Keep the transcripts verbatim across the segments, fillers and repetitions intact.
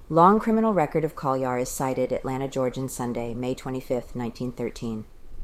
Long criminal record of Collier is cited, Atlanta, Georgian, Sunday, May twenty-fifth, nineteen thirteen.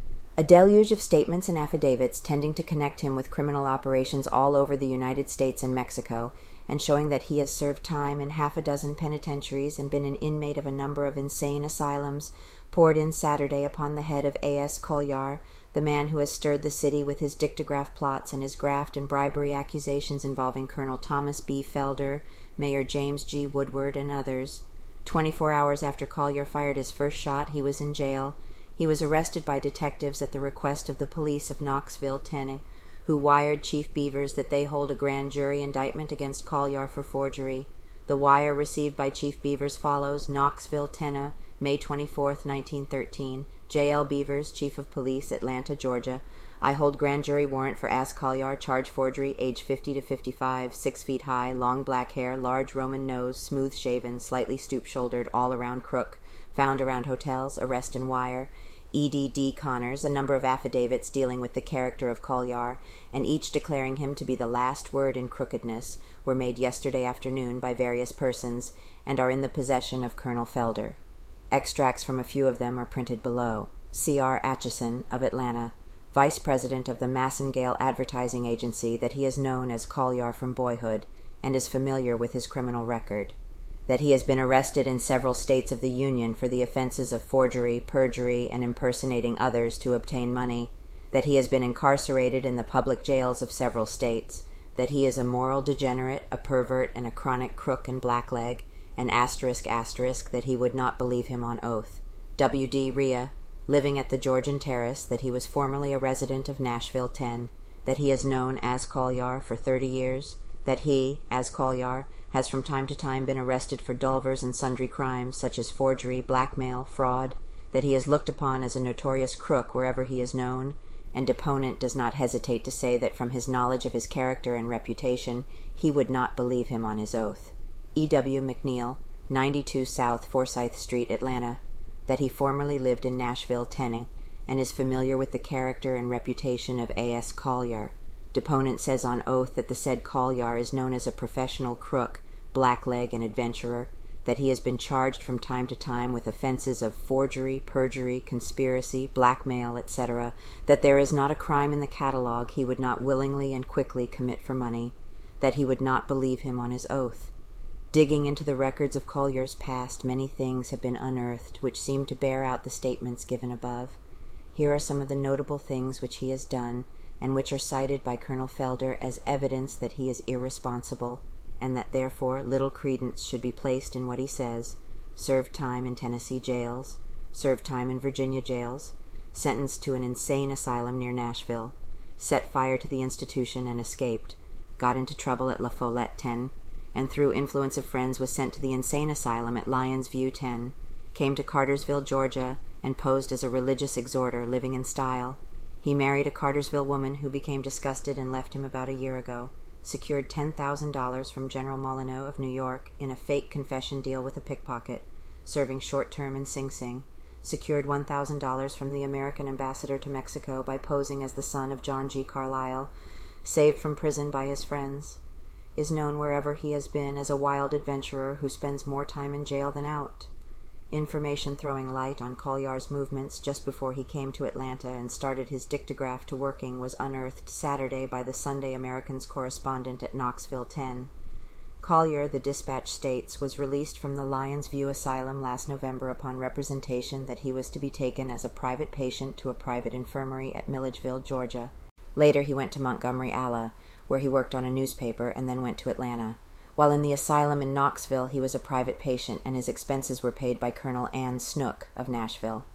A deluge of statements and affidavits tending to connect him with criminal operations all over the United States and Mexico, and showing that he has served time in half a dozen penitentiaries and been an inmate of a number of insane asylums, poured in Saturday upon the head of A S Collier, the man who has stirred the city with his dictograph plots and his graft and bribery accusations involving Colonel Thomas B. Felder, Mayor James G. Woodward, and others. Twenty-four hours after Collier fired his first shot, he was in jail. He was arrested by detectives at the request of the police of Knoxville, Tennessee, who wired Chief Beavers that they hold a grand jury indictment against Collier for forgery. The wire received by Chief Beavers follows: Knoxville, Tennessee, May twenty-fourth, nineteen thirteen. J L Beavers, Chief of Police, Atlanta, Georgia. I hold grand jury warrant for As Collier, charge forgery, age fifty to fifty-five, six feet high, long black hair, large Roman nose, smooth-shaven, slightly stoop-shouldered, all-around crook, found around hotels, arrest and wire. E D D Connors, a number of affidavits dealing with the character of Collier, and each declaring him to be the last word in crookedness, were made yesterday afternoon by various persons, and are in the possession of Colonel Felder. Extracts from a few of them are printed below. C R Atchison, of Atlanta, vice president of the Massengale Advertising Agency, that he is known as Collier from boyhood, and is familiar with his criminal record. That he has been arrested in several states of the Union for the offenses of forgery, perjury, and impersonating others to obtain money. That he has been incarcerated in the public jails of several states. That he is a moral degenerate, a pervert, and a chronic crook and blackleg, and asterisk asterisk that he would not believe him on oath. W D Rhea, living at the Georgian Terrace, that he was formerly a resident of Nashville, Tennessee, that he is known as Collier for thirty years, that he, as Collier, has from time to time been arrested for Dulvers and sundry crimes, such as forgery, blackmail, fraud, that he is looked upon as a notorious crook wherever he is known, and deponent does not hesitate to say that from his knowledge of his character and reputation he would not believe him on his oath. E. W. McNeil, ninety-two South Forsyth Street, Atlanta, that he formerly lived in Nashville, Tennessee, and is familiar with the character and reputation of A S Collier. Deponent says on oath that the said Collier is known as a professional crook, blackleg, and adventurer, that he has been charged from time to time with offenses of forgery, perjury, conspiracy, blackmail, et cetera, that there is not a crime in the catalogue he would not willingly and quickly commit for money, that he would not believe him on his oath. Digging into the records of Collier's past, many things have been unearthed which seem to bear out the statements given above. Here are some of the notable things which he has done, and which are cited by Colonel Felder as evidence that he is irresponsible, and that therefore little credence should be placed in what he says. Served time in Tennessee jails, served time in Virginia jails, sentenced to an insane asylum near Nashville, set fire to the institution and escaped, got into trouble at La Follette, Tennessee, and through influence of friends was sent to the insane asylum at Lyons View, Tennessee, came to Cartersville, Georgia, and posed as a religious exhorter living in style. He married a Cartersville woman who became disgusted and left him about a year ago, secured ten thousand dollars from General Molyneux of New York in a fake confession deal with a pickpocket, serving short term in Sing Sing, secured one thousand dollars from the American ambassador to Mexico by posing as the son of John G. Carlyle, saved from prison by his friends, is known wherever he has been as a wild adventurer who spends more time in jail than out. Information throwing light on Collier's movements just before he came to Atlanta and started his dictograph to working was unearthed Saturday by the Sunday American's correspondent at Knoxville, Tennessee. Collier, the dispatch states, was released from the Lyons View Asylum last November upon representation that he was to be taken as a private patient to a private infirmary at Milledgeville, Georgia. Later he went to Montgomery, Ala, where he worked on a newspaper, and then went to Atlanta. While in the asylum in Knoxville, he was a private patient, and his expenses were paid by Colonel Ann Snook of Nashville.